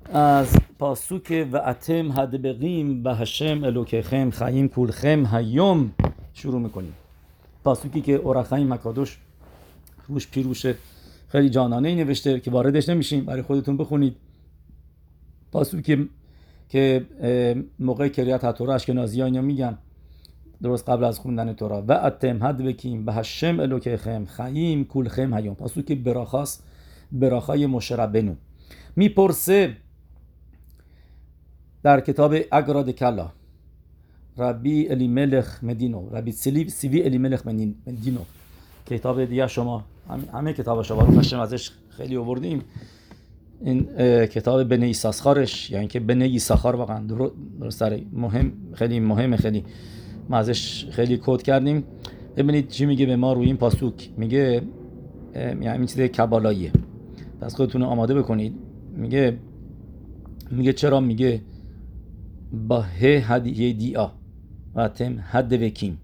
از پاسوک و اتم هدبقیم به هشم الوکیخم خیم کولخم هیوم شروع میکنیم. پاسوکی که اورخیم مکادوش روش پیروش خیلی جانانه ای نوشته که واردش نمیشیم، برای خودتون بخونید. پاسوکی که موقع کریات هتورا اشکنازی ها اینا میگن درست قبل از خوندن تورا، و اتم هدبقیم به هشم الوکیخم خیم کولخم هیوم. پاسوکی براخاست، براخای مشربنو. میپرسه در کتاب اگراد کلا ربی الیملخ مدینو، ربی سیوی الیملخ مدینو، کتاب دیگه شما همه کتاب شما رو خشم ازش خیلی آوردیم. این کتاب بنی ایساسخارش، یعنی که بنی ایساخار واقعا درست مهم، خیلی مهمه، خیلی ما ازش خیلی کد کردیم. ببینید چی میگه به ما روی این پاسوک. میگه یعنی این چیز کبالاییه، پس خودتون آماده بکنید. میگه چرا میگه با ه هدیه دیا و تم هد وکیم،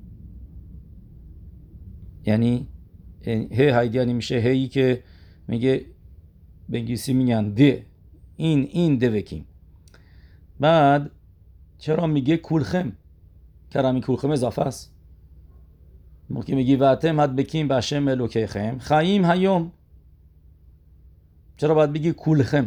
یعنی ه هدیه یعنی میشه هی که میگه به انگلیسی میگن ده، این ده وکیم. بعد چرا میگه کولخم؟ کرمی کولخم اضافه است. موقع میگی و تم هد وکیم به هشم الوکیخم خیم هیوم، چرا باید بگی کولخم؟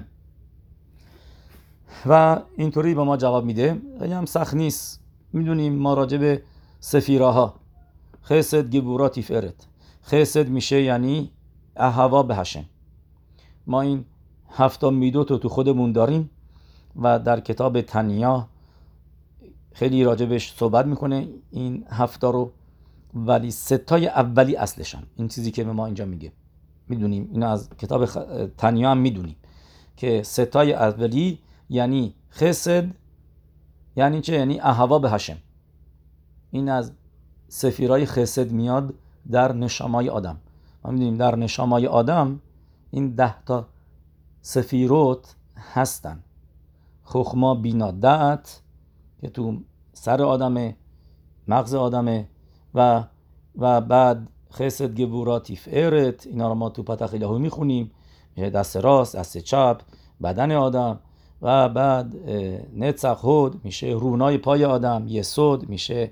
و اینطوری با ما جواب میده. خیلی هم سخت نیست، میدونیم ما راجع به سفیراها خسد گبورا تیفرت، خسد میشه یعنی اهوا به هشم. ما این 7 میدوت رو تو خودمون داریم و در کتاب تنیا خیلی راجبش صحبت میکنه این 7 رو، ولی 3 اولی اصلشن. این چیزی که به ما اینجا میگه میدونیم، این از کتاب تنیا هم میدونیم که 3 اولی یعنی خسد، یعنی چه؟ یعنی اهوا به هشم. این از سفیرای خسد میاد در نشامای آدم. ما میدونیم در نشامای آدم این 10 سفیروت هستن: خخما، بینا، دعت که تو سر آدمه، مغز آدمه، و بعد خسد گبورا تیفرت، اینا رو ما تو پتخ الهی میخونیم، میشه دست راست، دست چپ، بدن آدم، و بعد نتسخ هود میشه رونای پای آدم، یسود میشه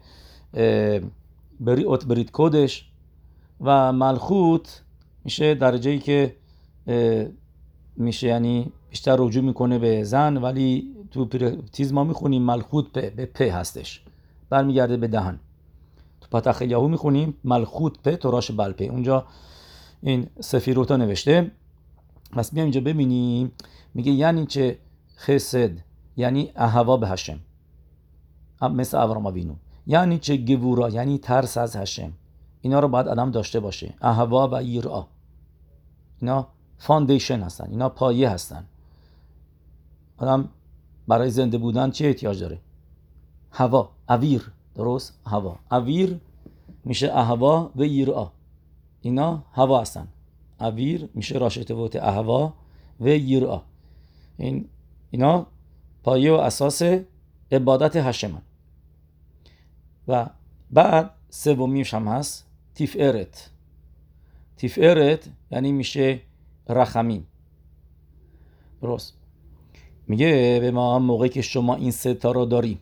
بریت کودش، و ملخوت میشه درجه‌ای که میشه یعنی بیشتر رجوع میکنه به زن، ولی تو پریتیز ما میخونیم ملخوت به پ هستش، برمیگرده به دهن. تو پتخ یهو میخونیم ملخوت پ توراش بلپه، اونجا این سفیروتا نوشته. پس بیایم اینجا ببینیم. میگه یعنی چه خسد؟ یعنی اهوا به هشم، مثل ابراهیم ابینو. یعنی چه گبورا؟ یعنی ترس از هشم. اینا رو باید آدم داشته باشه. اهوا و یرا، اینا فاندیشن هستن، اینا پایه هستن. آدم برای زنده بودن چه احتیاج داره؟ هوا، اویر، درست؟ هوا، اویر میشه اهوا و یرا، اینا هوا هستن. اویر میشه راشته وقت اهوا و یرا. اینا پایه و اساس عبادت هشمن. و بعد سومیش هم هست تیفرت. تیفرت یعنی میشه رحمین، درست؟ میگه به ما موقعی که شما این 3 رو داری،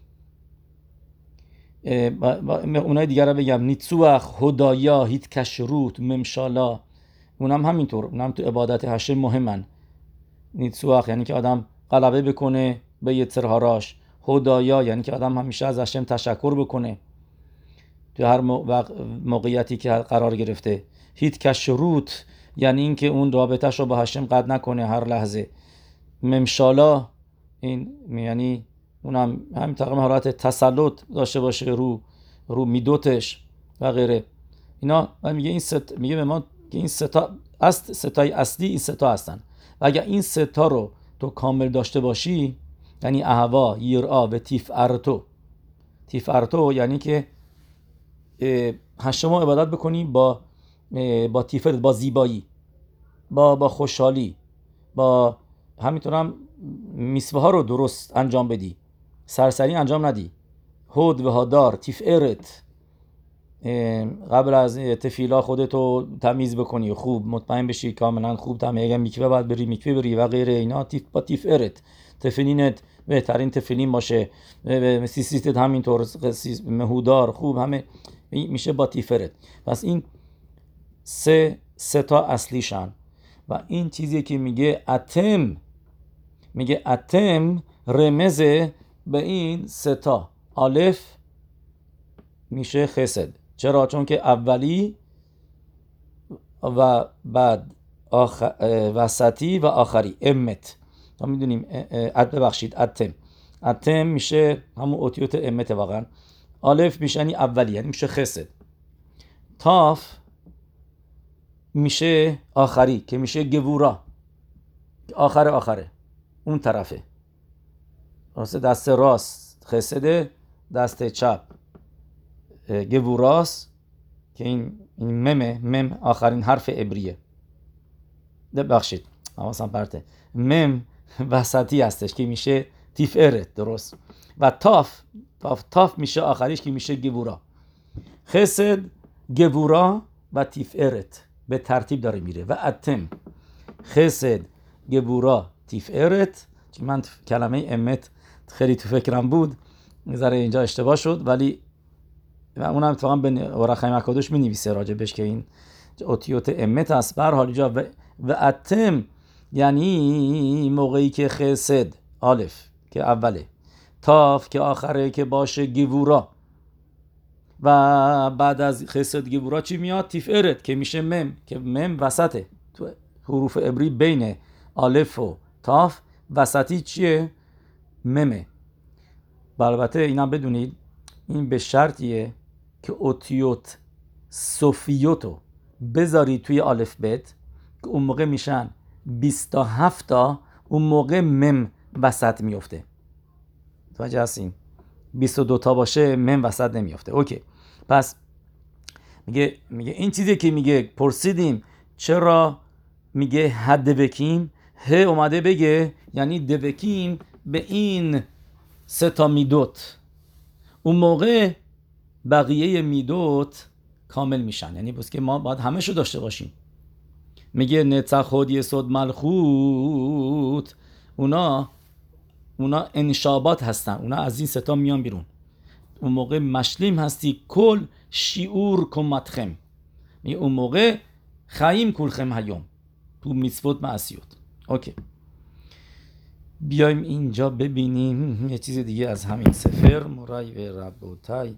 اونای دیگر رو بگم، نیتسوخ، هدایا، هیت کشروت، ممشالا، اونم همینطور، اونم تو عبادت هشم مهمن. نیتسوخ یعنی که آدم غلبه بکنه به یترهاراش، هدایا یعنی که آدم همیشه از هشم تشکر بکنه تو هر موقعیتی که قرار گرفته. هیت کشروت یعنی این که اون رابطهش رو با هشم قطع نکنه هر لحظه. ممشالا این یعنی اونم همین تقریبا حالت تسلط داشته باشه رو میدوتش و غیره. اینا میگه این میگه به ما که این 3 اصلی این 3 هستن، و اگر این 3 رو تو کامل داشته باشی، یعنی اهوا، یرا و تیفرتو یعنی که هشم عبادت بکنی با تیفرت، با زیبایی، با خوشحالی، با همینطور هم میسوه ها رو درست انجام بدی، سرسری انجام ندی. هود و هادار، تیفرت، قبل از تفیلا خودتو تمیز بکنی، خوب مطمئن بشی کاملا خوب تمیز، اگر میکوه باید بری میکوه بری و غیره اینا، با تیفرت تفلینت بهترین تفلین باشه، سیستت همینطور مهودار خوب، همه میشه با تیفرت. پس این سه تا اصلیشن و این چیزی که میگه اتم رمزه به این سه تا. الف میشه خسد. چرا؟ چون که اولی و بعد وسطی و آخری امت. ما میدونیم ببخشید اتم میشه همون اوتیوت امت واقعا. الف میشه یعنی اولی، یعنی میشه خسد. تاف میشه آخری که میشه گورا، آخره اون طرفه. واسه دست راست خسده، دست چپ گوراس که این مم آخرین حرف عبریه. ببخشید حواسم پرته. مم وسطی هستش که میشه تیفرت، درست. و تاف میشه آخریش که میشه گورا. خسد، گورا و تیفرت به ترتیب داره میره. و اتم خسد، گورا، تیفرت. من کلمه امت خیلی تو فکرم بود، یه ذره اینجا اشتباه شد، ولی اونم اتفاقا به ورقه مکادوش می نویسه راجبش که این اوتیوت امت هست. به هر حال اینجا و اتم یعنی موقعی که خسد الف که اوله، تاف که آخره که باشه گورا، و بعد از خسد گورا چی میاد؟ تیفرت که میشه مم، که مم وسطه تو حروف عبری بین الف و تاف. وسطی چیه؟ ممه. البته اینم بدونید این به شرطیه که اوتیوت صوفیوتو بذاری توی الف بت که اون موقع میشن 27 تا، اون موقع مم وسط میفته. توجه هستین؟ 22 تا باشه مم وسط نمیفته. اوکی. پس میگه این چیزی که میگه پرسیدیم چرا میگه هدوکیم، اومده بگه یعنی دوکیم به این سه تا میدوت، اون موقع بقیه میدوت کامل میشن. یعنی بس که ما باید همه شو داشته باشیم. میگه نتسخ خود یسود ملخوت، اونا انشابات هستن، اونا از این سه تا میان بیرون. اون موقع مشلیم هستی کل شیعور کمتخم، میگه اون موقع خیم کلخم هیوم تو میtzvot معصیت. اوکی، بیایم اینجا ببینیم یه چیز دیگه از همین سفر مرای و ربوتای.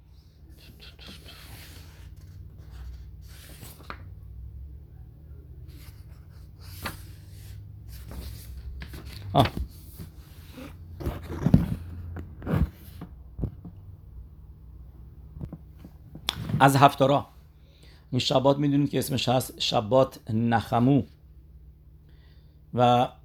از هفتارا این شبات میدونید که اسمش هست شبات نخمو و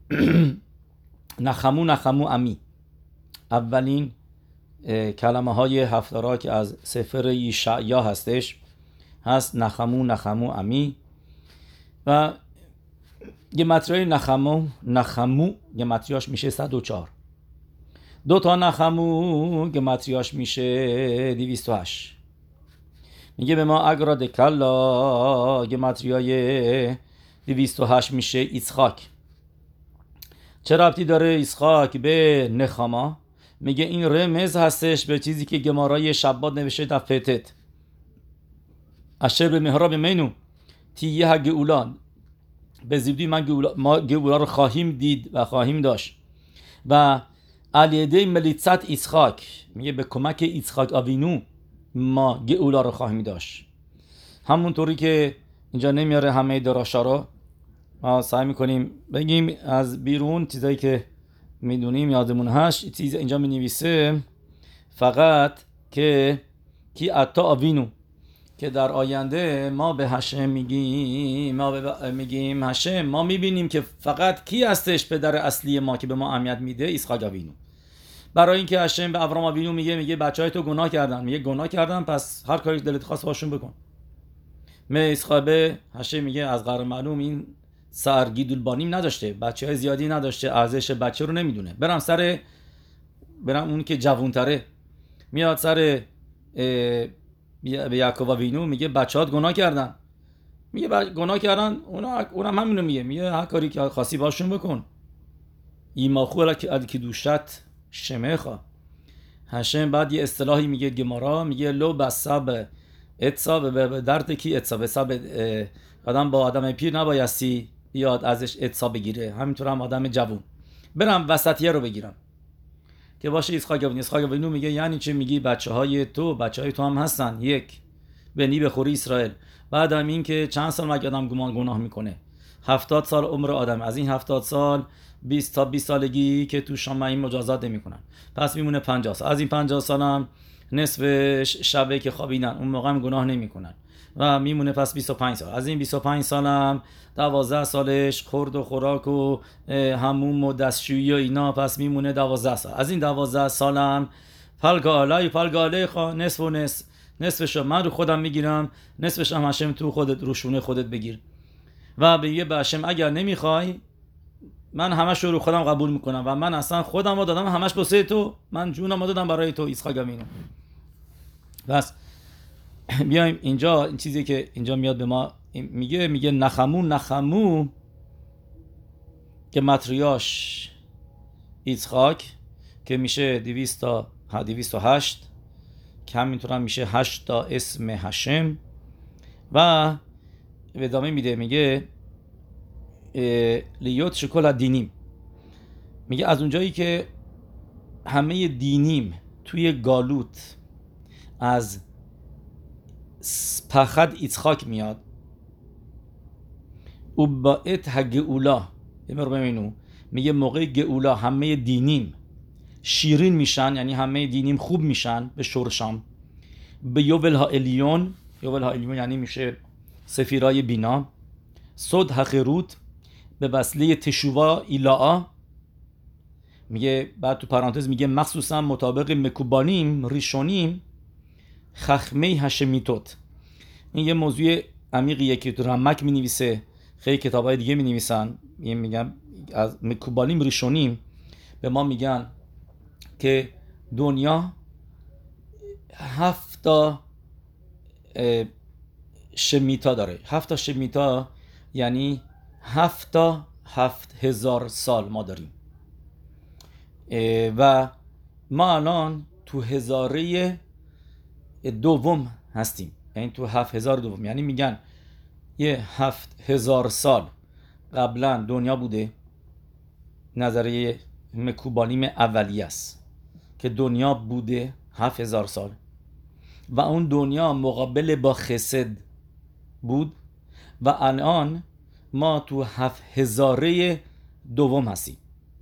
نخمو امی. اولین کلمه های هفتارا که از سفر یشعیا هستش هست نخمو امی. و گمتریای نخمو گمتریاش میشه 104. 2 تا نخمو گمتریاش میشه 208. میگه به ما اگرا دکلا گمتریای 208 میشه ایسخاک. چه ربطی داره ایسخاک به نخاما؟ میگه این رمز هستش به چیزی که گمارای شبات نوشته در فتت اشر به محراب منو تیه گئولان، به زیبدی ما گئولا رو خواهیم دید و خواهیم داشت. و علیده ملیتصت ایسخاک، میگه به کمک ایسخاک آوینو ما گئولا رو خواهیم داشت. همونطوری که اینجا نمیاره همه دراشا رو، ما سعی میکنیم بگیم از بیرون چیزایی که میدونیم یادمون هست. چیز اینجا مینویسه فقط که کی اتا آوینو، که در آینده ما به هشم میگیم هشم، ما میبینیم که فقط کی هستش پدر اصلی ما که به ما اهمیت میده؟ ایسخاک آوینو. برای اینکه هشم به ابراهام آوینو میگه بچهای تو گناه کردن، میگه گناه کردن پس هر کاری دلت خواست باشون بکن. ایسخاک هشم میگه از غیر معلوم این سرگیدولبانیم نداشته، بچهای زیادی نداشته، ارزش بچه رو نمیدونه. برم اون که جوانتره میاد سر به یعقوب وینو میگه بچه‌هات گناه کردن. میگه گناه کردن، اونم همینو میگه هر کاری که خاصی باشون بکن. ایما خوره که دوشت شمخا. هشم بعد یه اصطلاحی میگه گمارا، میگه لو بساب اتسا به درد کی اتسا بساب آدم با آدم پیر نبایستی بیاد ازش اتسا بگیره، همینطور هم آدم جوون برم وسطیه رو بگیرم که باشه. اسحاق وینو میگه یعنی چه؟ میگی بچهای تو هم هستن، یک بنی بخوری اسرائیل. بعد هم این که چند سال مگه آدم گناه میکنه؟ 70 سال عمر آدم، از این 70 سال 20 تا 20 سالگی که تو شما این مجازات نمیکنن، پس میمونه 50 سال. از این 50 سال هم نصف شبه که خوابیدن، اون موقع هم گناه نمیکنن و میمونه پس 25 سال. از این 25 سال هم 12 سالش خورد و خوراک و حموم و دستشویی و اینا، پس میمونه 12 سال. از این 12 سال هم پلگاله نصف و نصفش من رو خودم میگیرم، نصفش هم هشم تو خودت روشونه خودت بگیر. و بگه به هشم اگر نمیخوای من همش رو خودم قبول میکنم و من اصلا خودم رو دادم همش بسه تو، من جونم رو دادم برای تو اسحاق وینو. بس بیایم اینجا این چیزی که اینجا میاد به ما میگه نخمو که متریاش ایسحاق که میشه 200 تا 208 که همینطور هم میشه 8 تا اسم هشم. و به ادامه میده میگه لیوت شکل دینیم، میگه از اونجایی که همه دینیم توی گالوت از پخد ایسحاق میاد و باعت هگئولا میگه موقع گئولا همه دینیم شیرین میشن، یعنی همه دینیم خوب میشن به شورشام. به یوبل ها الیون یعنی میشه سفیرای بینا. صد حقیروت به وسیله تشووا ایلا'a، میگه بعد تو پرانتز میگه مخصوصا مطابق مکوبانیم ریشونیم خخمه هشمیتوت. این یه موضوع عمیقیه که تو رمک مینویسه، خیلی کتابای دیگه مینویسن. میگم از مکوبانیم ریشونیم به ما میگن که دنیا 7 تا شمیتا داره. 7 تا شمیتا یعنی 7 تا 7000 سال ما داریم و ما الان تو هزاره دوم هستیم، یعنی تو 7000 دوم. یعنی میگن یه 7000 سال قبلا دنیا بوده. نظریه مکوبانیم اولیه است که دنیا بوده 7000 سال و اون دنیا مقابل با خسد بود و الان ما تو 7000 دوم هستیم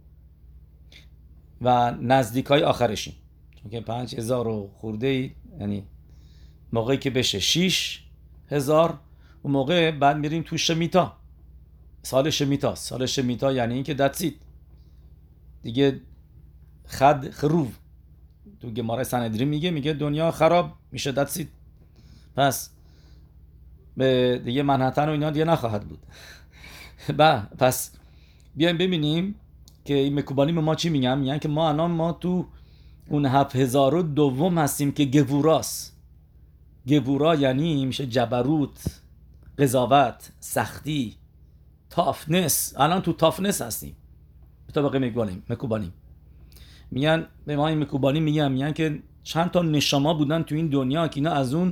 و نزدیکای آخرشیم، چون که 5000 خورده، یعنی موقعی که بشه 6000 اون موقع بعد میریم تو شمیتا. سال شمیتا یعنی این که دتسید دیگه خد خروف تو گمارای سندری میگه دنیا خراب میشه دتسید، پس به دیگه منحتن و اینا دیگه نخواهد بود. پس بیایم ببینیم که این مکوبانیم ما چی میگن که ما تو اون 7000 دوم هستیم که گوراست. گورا یعنی میشه جبروت، قضاوت، سختی، تافنس. الان تو تافنس هستیم به طبق مکوبانیم. میگن به ما این مکوبانیم میگن که چند تا نشما بودن تو این دنیا که اینا از اون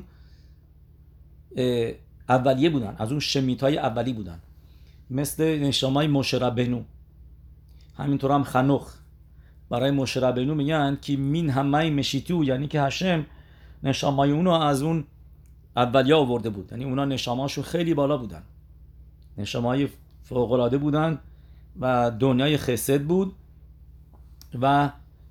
اولیه بودن، از اون شمیتای اولی بودن، مثل نشمای موشه ربینو. همینطور هم خنوخ برای موشه ربینو میگن که مین همه مشیتو، یعنی که هشم نشامای اونو از اون اولیه آورده بود، یعنی اونا نشاماشو خیلی بالا بودن، نشامای فوق‌العاده بودن و دنیای خسد بود و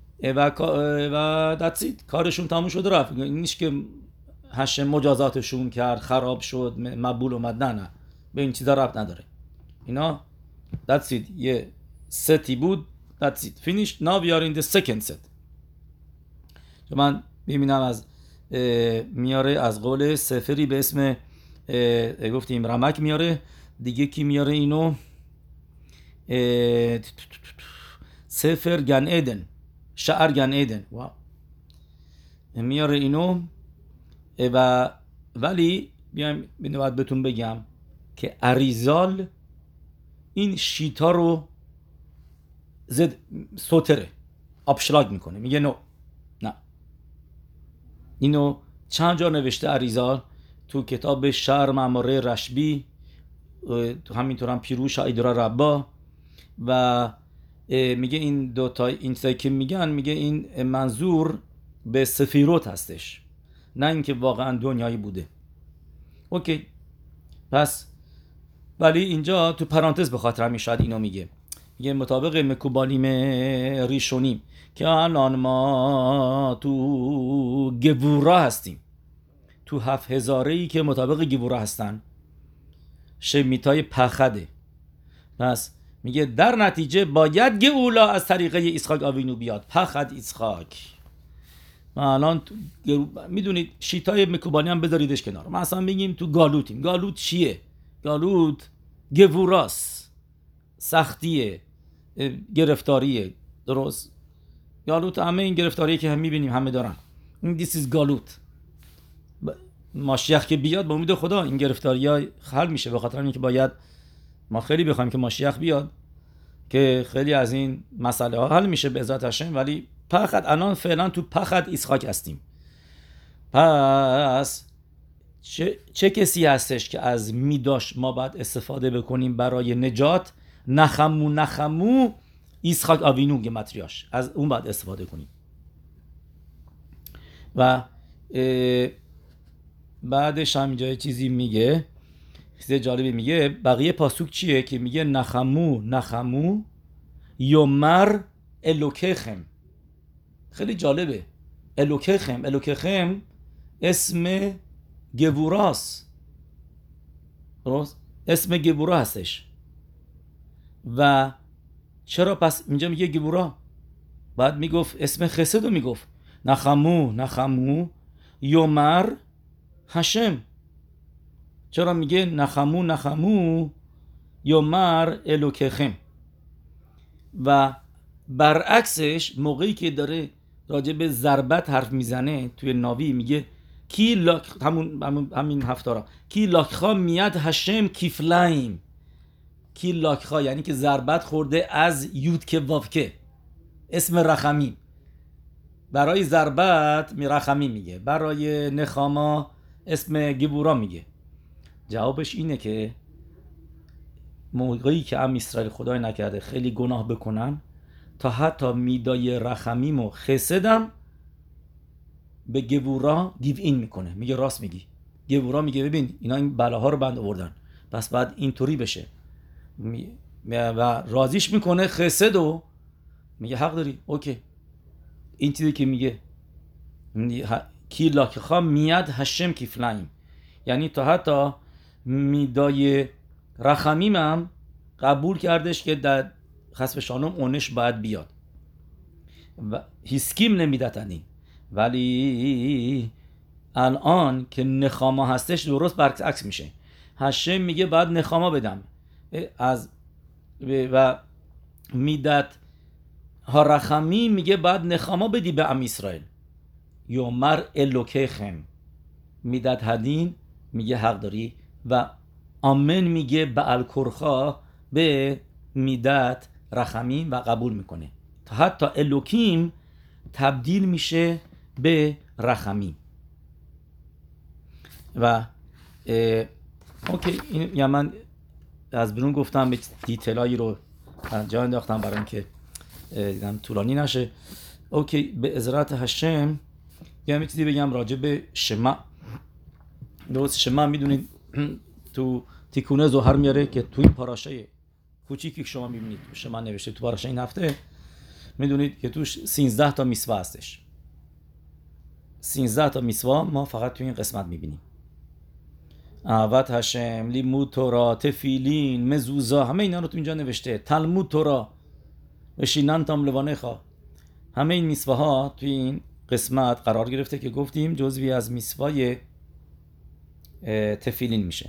دتسید کارشون تموم شد رفت. این نیست که هشم مجازاتشون کرد خراب شد مبول اومد، نه به این چیزا ربط نداره. اینا دتسید یه ستی بود، دتسید فینیش. now we are in the second set. من میبینم از میاره از قول سفری به اسم گفتیم رمک میاره دیگه. کی میاره اینو؟ سفر گن ایدن، شعر گن ایدن. واو. میاره اینو و ولی بیایم باید بهتون بگم که اریزال این شیتا رو سوتره، آبشلاگ میکنه، میگه نه. اینو چند جا نوشته اریزال تو کتاب شعر معماره رشبی، تو همینطور هم پیروش ایدرا ربا، و میگه این دوتا این چیزایی که میگه این منظور به سفیروت هستش، نه اینکه واقعا دنیایی بوده. اوکی، پس ولی اینجا تو پرانتز به خاطر همین شاید اینو میگه مطابق مکوبالیم ریشونیم که الان ما تو گبورا هستیم، تو 7000ی که مطابق گبورا هستن شمیتای پخده. پس میگه در نتیجه باید گئولا از طریقه اسحاق آوینو بیاد، پخد اسحاق. ما الان میدونید شیتای مکوبالی هم بذاریدش کنار، ما اصلا میگیم تو گالوتیم. گالوت چیه؟ گالوت گوراس، سختیه، گرفتاریه. درست؟ گالوت همه این گرفتاریه که هم میبینیم همه دارن، این this is گالوت. ماشیخ که بیاد با امید خدا این گرفتاری‌ها حل میشه، به خاطر اینکه باید ما خیلی بخوایم که ماشیخ بیاد که خیلی از این مسئله ها حل میشه به عزت هاشم. ولی پخد الان فعلا تو پخد اسحاق هستیم. پس چه کسی هستش که از میداش ما باید استفاده بکنیم برای نجات؟ نخمو اسحاق آوینو گمتریاش، از اون باید استفاده کنیم. و بعدش هم اینجا چیزی میگه، چیز جالبی میگه. بقیه پاسوک چیه که میگه نخمو یومر الوکیخم. خیلی جالبه. الوکیخم اسم گوراست، درست؟ اسم گبورا هستش. و چرا پس اینجا میگه گبورا؟ بعد میگفت اسم خسد رو میگفت نخمو یومر هشم. چرا میگه نخمو یومر الوکیخم؟ و برعکسش موقعی که داره راجع به ضربت حرف میزنه توی ناوی میگه کی لاک، همین هفتارا، کی لاکخا میاد هشم کیفلایم. کی لاکخا یعنی که ضربت خورده از یود که وافکه، اسم رخمی. برای ضربت رخمی میگه، برای نخاما اسم گبورا میگه. جوابش اینه که موقعی که اسرائیل خدای نکرده خیلی گناه بکنن تا حتی میدای رخمیم و خسدم به گبورا گیو این میکنه، میگه راست میگی. گبورا میگه ببین اینا این بلاها رو بند آوردن، پس بعد اینطوری بشه، و راضیش میکنه خسد و میگه حق داری، اوکی. این چیزی که میگه کی لاکخا میاد هشم کیفلایم، یعنی تا حتی میدای رخمیمم قبول کردش که در خسب شانم اونش باید بیاد و هیسکیم نمیدتنی. ولی الان که نخاما هستش درست برعکس میشه. هشم میگه باید نخاما بدم از و میدت ها رخمی میگه باید نخاما بدی به ام اسرائیل. یومر الوکیخم میدت هدین میگه حق داری، و آمن میگه به الکرخا به میدت رخمین و قبول میکنه تا حتی الوکیم تبدیل میشه به رخمین. و اوکی، این یا من از بیرون گفتم به دیتیلایی رو جا انداختم برای اینکه دیدم طولانی نشه. اوکی، به عزت هشم یه چیزی بگم راجع به شما. درست، شما میدونید تو تیکونه زهر میاره که تو این پاراشه کوچیکی که شما میبینید شما نوشته تو پاراشه این هفته، میدونید که توش 13 تا میسوا هستش. 13 تا میسوا ما فقط تو این قسمت میبینیم. اعوت هشم، لیمود تورا، تفیلین، مزوزا، همه اینا رو تو اینجا نوشته. تلمود تورا و شیننتام لوانخا، همه این میسواها تو این قسمت قرار گرفته که گفتیم جزوی از میسوای تفیلین میشه.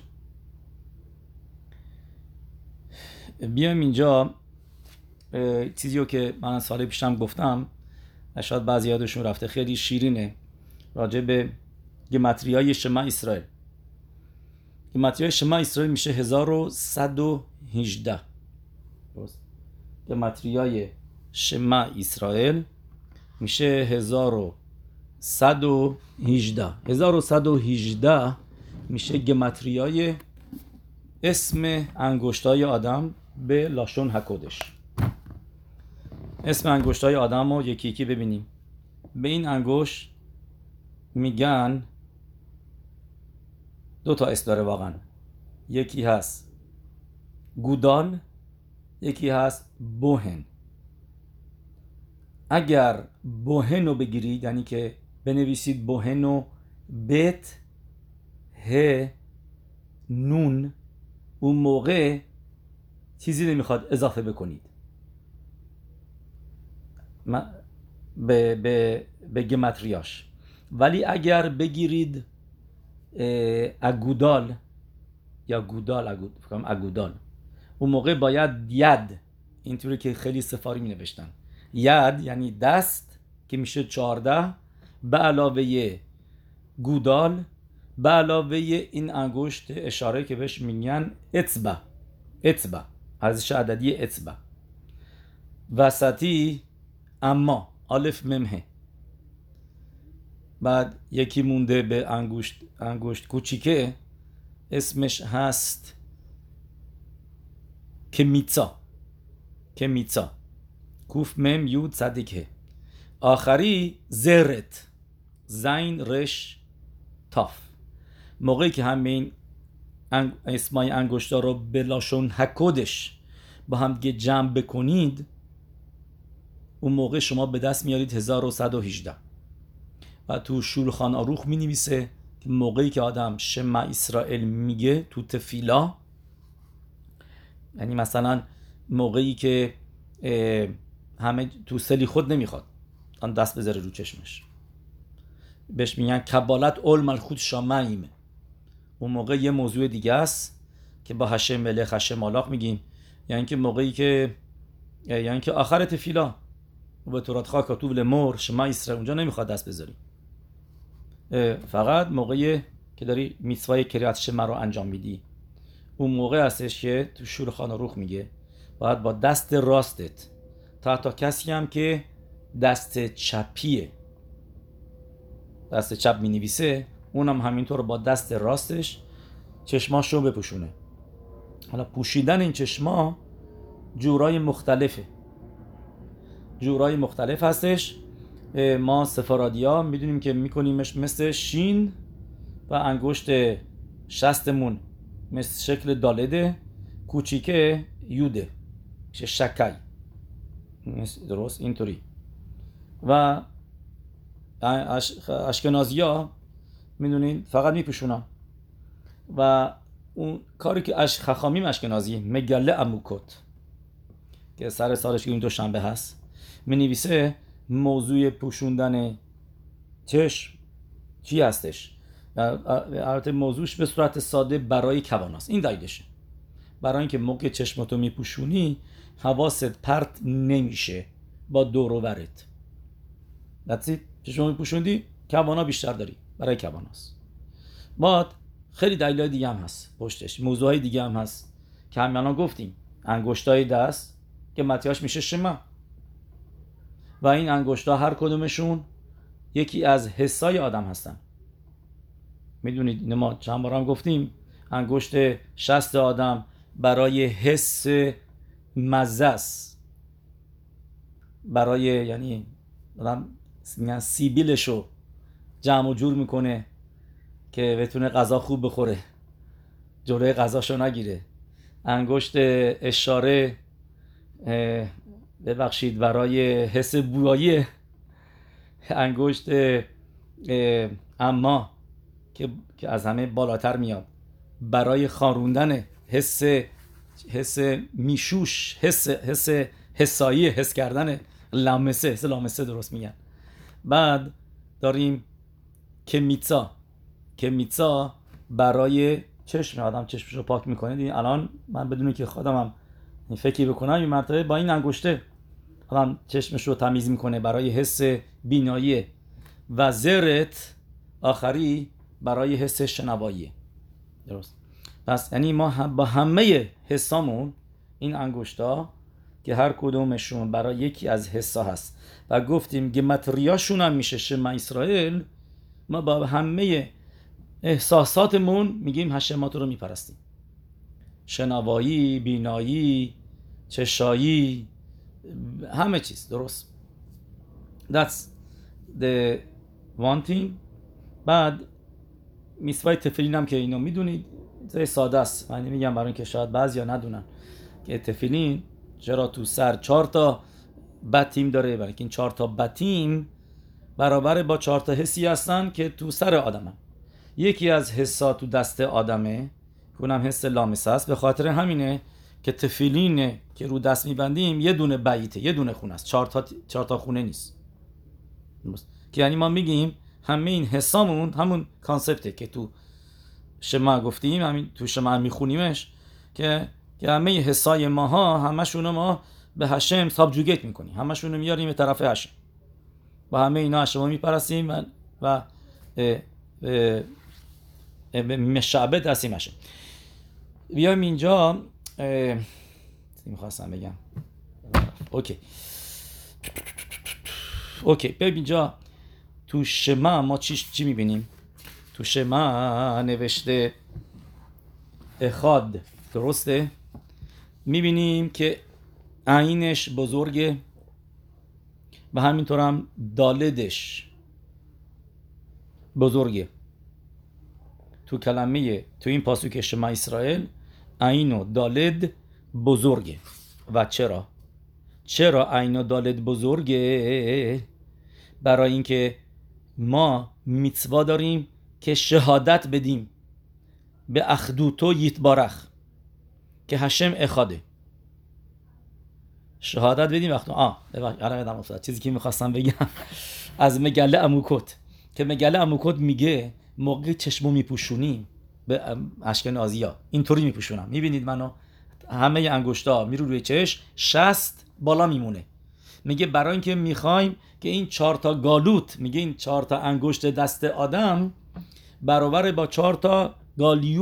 بیایم اینجا چیزی رو که من سال پیشم گفتم، شاید بعضی یادشون رفته، خیلی شیرینه، راجع به گمتریای شما اسرائیل. گمتریای شما اسرائیل میشه 1118. گمتریای شما اسرائیل میشه 1118. 1118 میشه گمتریای اسم انگشتای آدم به لاشون هکودش. اسم انگشتای آدم رو یکی یکی ببینیم. به این انگشت میگن دو تا اسم داره واقعا. یکی هست گودال، یکی هست بوهن. اگر بوهن رو بگیرید، یعنی که بنویسید بوهن رو بت ه نون، اون موقع چیزی نمیخواد اضافه بکنید به گمتریاش. ولی اگر بگیرید اگودال یا اگودال، اون موقع باید ید، اینطوری که خیلی سفاری می نوشتن، ید یعنی دست که میشه 14، به علاوه گودال، به علاوه این انگشت اشاره که بهش میگن اصبع، ارزش عددی اصبع. وسطی اما الف ممه. بعد یکی مونده به انگشت کوچیکه، اسمش هست کمیتسا، کوف مم یود صدیکه. آخری زرت، زین رش تاف. موقعی که همین اسمای انگشتا رو به لاشون هکودش با هم دیگه جمع بکنید، اون موقع شما به دست میارید 1118. و تو شولخان آروخ می نویسه که موقعی که آدم شما اسرائیل میگه تو تفیلا، یعنی مثلا موقعی که همه تو سلی خود نمیخواد آن دست بذاره رو چشمش، بهش میگن کبالت اول ملخوت شامعیم. اون موقع یه موضوع دیگه است که با هشم ملخ هشم مالاخ میگیم، یعنی که موقعی که یعنی که آخر تفیلا و به تورات خاک کتوب لمور شما اسرائیل، اونجا نمیخواد دست بذاری، فقط موقعی که داری میتوای کریات شما رو انجام میدی، اون موقع هستش که تو شولخان آروخ میگه باید با دست راستت، تا کسی هم که دست چپیه، دست چپ می نویسه، اونم همینطور با دست راستش چشماشو بپوشونه. حالا پوشیدن این چشما جورای مختلف هستش. ما سفارادیا میدونیم که میکنیمش مثل شین و انگشت شستمون مثل شکل دالده، کوچیکه یوده میشه شکای، درست اینطوری. و اشکنازیا میدونین فقط میپوشونن. و اون کاری که خخامیم اشکنازی مگله اموکوت که سر سالش که این دوشنبه هست مینویسه موضوع پوشوندن چشم چی هستش. البته موضوعش به صورت ساده برای کواناست. این دلیلشه، برای اینکه موقع چشمتو میپوشونی حواست پرت نمیشه با دور و برت. دستی چشم میپوشوندی کوانا بیشتر داری، برای کواناست. بعد خیلی دلایل دیگه هم هست پشتش، موضوعای دیگه هم هست که همین گفتیم. انگشتای دست که متیاش میشه شما، و این انگشتا هر کدومشون یکی از حسای آدم هستن. میدونید اینو ما چند بار هم گفتیم، انگشت شست آدم برای حس مزه است، برای یعنی آدم میگن سیبیلشو جمع و جور میکنه که بتونه غذا خوب بخوره، جلوی غذاشو نگیره. انگشت اشاره ببخشید برای حس بویایی. انگشت اما که از همه بالاتر میاد برای خاروندن حس میشوش، حسایی، حس کردن، لامسه درست میگن. بعد داریم کمیتسا برای چشم آدم، چشمشو پاک میکنه. دیدین الان من بدون که خودم هم فکری بکنم این مرتبه با این انگشته آدم چشمشو تمیز میکنه برای حس بینایی. و زرت آخری برای حس شنوایی. درست. پس یعنی ما با همه حسامون این انگشتا که هر کدومشون برای یکی از حسا هست و گفتیم گمتریاشون هم میشه شما اسرائیل، ما با همه احساساتمون میگیم هشمات رو میپرستیم. شنوایی، بینایی، چشایی، همه چیز. درست. That's the one thing. بعد میسوای تفیلین هم که اینو میدونید ساده است. من میگم برای اینکه شاید بعضیا ندونن که تفیلین چرا تو سر 4 تا بطیم داره، برای اینکه این 4 تا بطیم برابر با 4 تا حسی هستن که تو سر آدمن. یکی از حسا تو دست آدمه که اونم حس لامسه است. به خاطر همینه که تفیلینه که رو دست میبندیم یه دونه بیته، یه دونه خونه است، 4 تا خونه نیست. که یعنی ما میگیم همه این حسامون همون کانسپته که تو شما گفتیم، همین تو شما میخونیمش که همه حسای ماها همشونو ما به هشم سابجوگیت میکنیم، همشونو میاریم به طرف هشم، با همه اینا هشم میپرستیم و مشعبد هستیم هشم. بیایم اینجا میخواستم بگم اوکی ببین اینجا تو شما ما چی میبینیم؟ تو شما نوشته اخاد، درسته؟ میبینیم که عینش بزرگه و همینطور هم دالدش بزرگه. تو کلمه تو این پاسوک شما اسرائیل عین و دالد بزرگه. و چرا عین و دالد بزرگه؟ برای اینکه ما میتوا داریم که شهادت بدیم به اخدوتو یتبارخ که هشم اخاده. شهادت بدیم وقتی چیزی که میخواستم بگم از مگله اموکوت، که مگله اموکوت میگه موقع چشمو میپوشونیم به اشکنازیا اینطوری میپوشونم. میبینید منو همه انگشتا میرو روی چشم، 60 بالا میمونه. میگه برای اینکه میخوایم که این 4 تا گالوت، میگه این 4 تا انگشت دست آدم برابر با 4 تا گالیوت